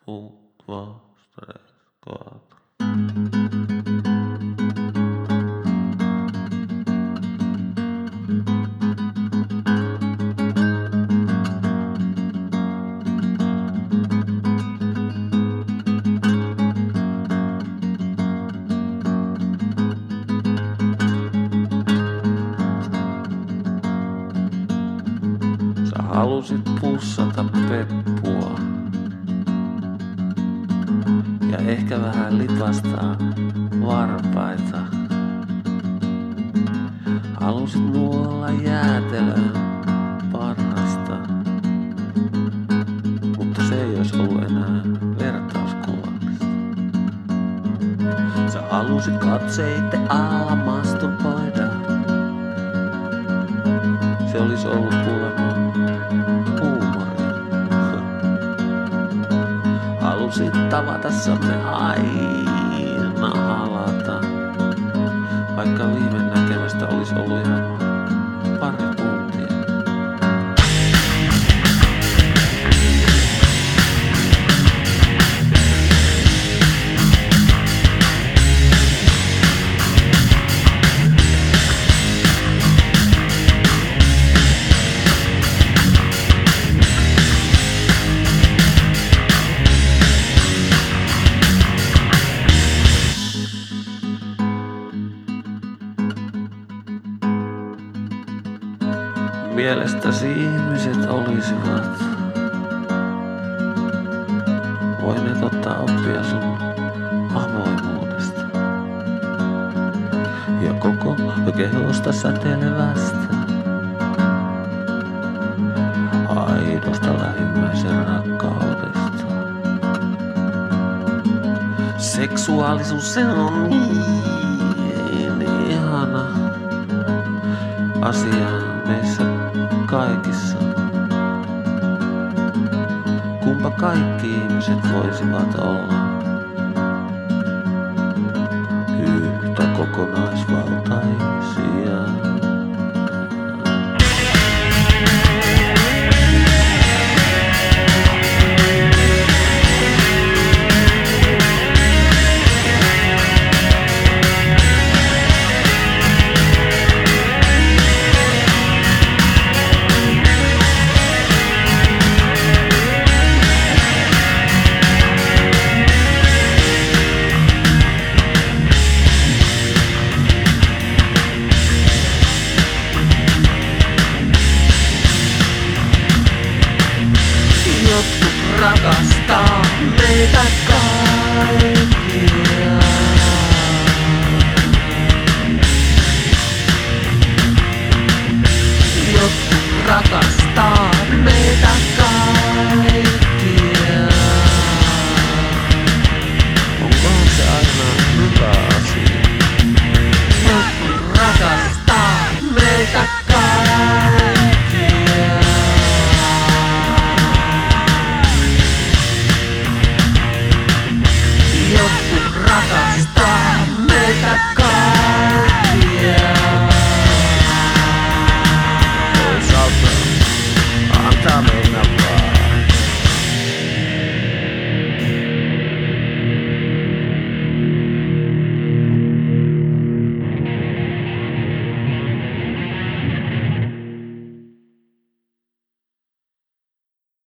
1, 2, 3, 4. Sä halusit pussata peppua ja ehkä vähän lipastaa varpaita. Halusit nuolla jäätelön parrasta, mutta se ei ois ollut enää vertauskuvallista. Sä halusit katseite alla masturboida. Se olis ollut kuulemma huumoria. Halusit tavata samme aina halata, vaikka viime näkemästä olis ollut ihan pari tuntia. Mielestäsi ihmiset olisivat voineet ottaa oppia sun avoimuudesta ja koko kehosta säteilevästä aidosta lähimmäisen rakkaudesta. Seksuaalisuus, se on niin ihana asia meissä kaikissa. Kumpa kaikki ihmiset voisivat olla yhtä kokonaisvaltaisia. Jotkut rakastaa meitä kaikkia. Jotkut rakastaa